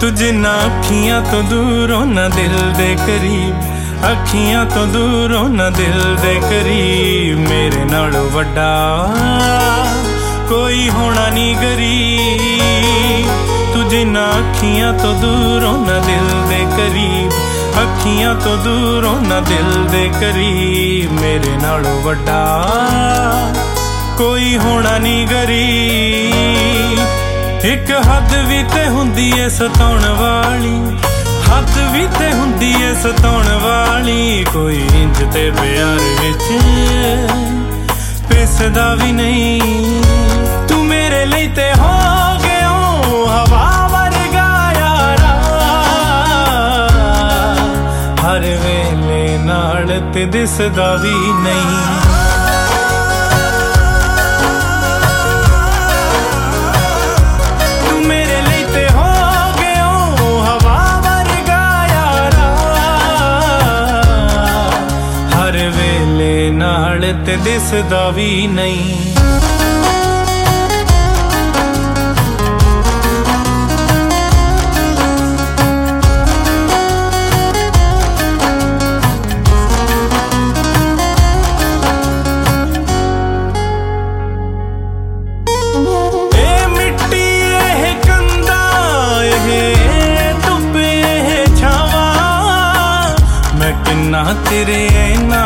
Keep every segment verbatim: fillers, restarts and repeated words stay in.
तू जिन्ना अखियां तो दूर होना दिल दे करीब, अखियां तो दूर होना दिल दे करीब। मेरे नालों वड्डा कोई होना नहीं गरीब। तू जिन्ना अखियां तो दूर होना दिल दे करीब, अखियां तो दूर होना दिल दे करीब। मेरे नालों वड्डा कोई होना नहीं गरीब। एक हद भी ते हुंदी ऐ सताउण वाली, हद भी ते हुंदी ऐ सताउण वाली। कोई इंज ते प्यार विच पिसदा भी नहीं। तू मेरे लिए ते हो गया हवा वर्गा यारा, हर वेले नाल ते दिसदा भी नहीं। ते दिसदा भी नहीं। ए मिट्टी ए कंधा ए धुप्पे ए छावा, मैं किन्ना तेरे ना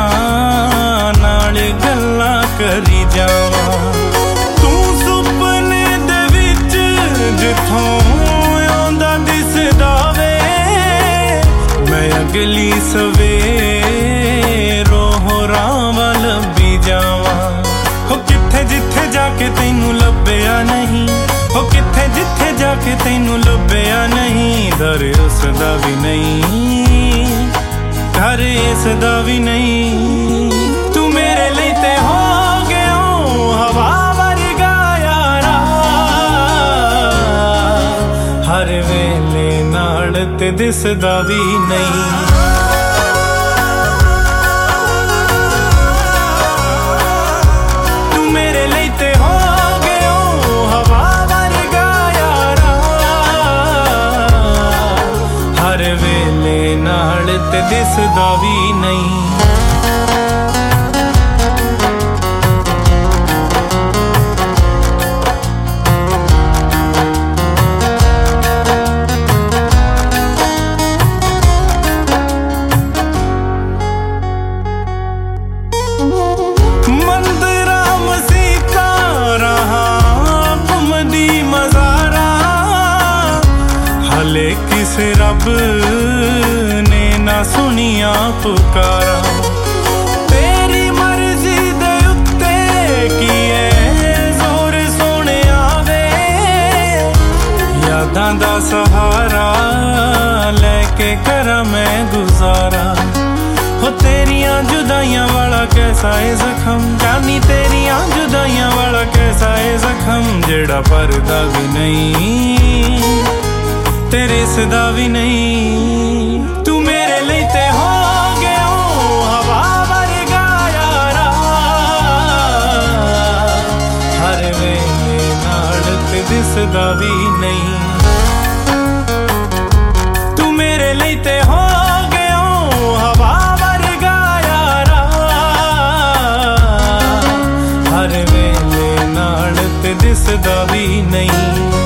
गल्ला करी जावा। तू सुपने दे विच जिथों आंदा दिसदा वे, मैं अगली सवेरो होरां लब्भी जावा। हो किथे जिथे जाके तैनू लभ्या नहीं, हो किथे जिथे जाके तैनू लभ्या नहीं। दर उसदा भी नहीं, घर इसदा भी नहीं। तू मेरे लिए ते हो गया हवा वर्गा यारा, हर वेले नाल ते दिसदा भी नहीं। तू मेरे लिए ते हो गया हवा वर्गा यारा, हर वेले नाल ते दिसदा भी नहीं। हले किसे रब ने ना सुनिया पुकारा, तेरी मर्जी दे उत्ते की है जोर सोने आवे। यादां दा सहारा लेके करा मैं गुजारा। हो तेरियां जुदाइयां वाला कैसा है जख्म, जानी तेरियां जुदाइयां वाला कैसा है जख्म। जेड़ा परदा भी नहीं तेरे सदा भी नहीं। तू मेरे लिए ते हो गया हवा वर्गा यारा, हर वेले नाल ते दिसदा भी नहीं। तू मेरे लिए ते हो गया हवा वर्गा यारा, हर वेले नाल ते दिसदा भी नहीं।